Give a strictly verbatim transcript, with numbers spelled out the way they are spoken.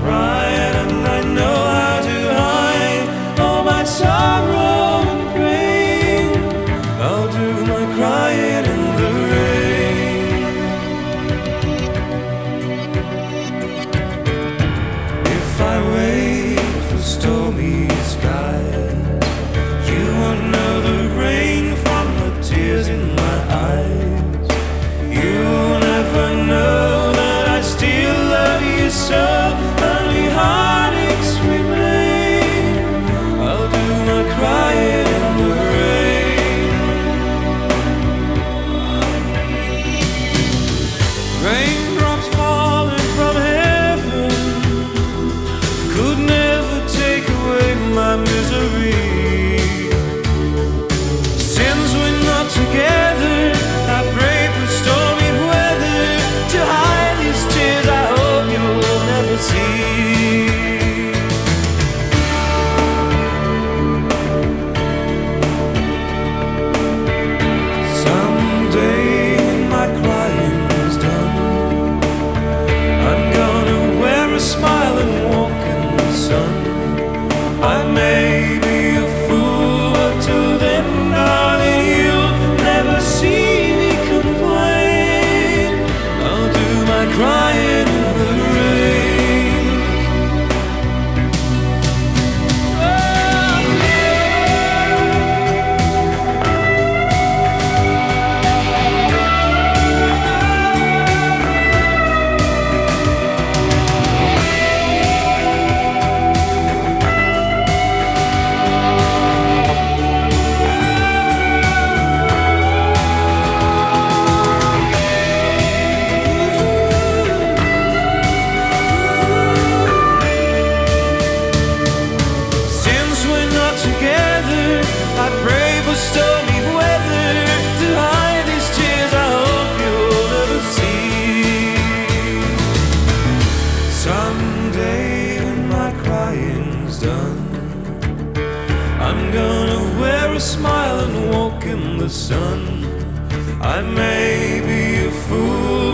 crying, and I know how to hide all my sorrow and pain. I'll do my crying in the rain. If I wait for stormy skies, you won't know the rain from the tears in my eyes. You'll never know that I still love you so. Only heartaches remain. I'll do my crying in the rain. Raindrops falling from heaven could never take away my misery. Since we're not together, I pray for stormy weather to hide these tears I hope you'll never see. Someday when my crying's done, I'm gonna wear a smile and walk in the sun. I may be a fool, but till then, darling, you'll never see me complain. I'll do my crying in the rain. Since we're not together, I pray for stormy weather to hide these tears I hope you'll never see. Someday when my crying's done, I'm gonna wear a smile and walk in the sun. I may be a fool,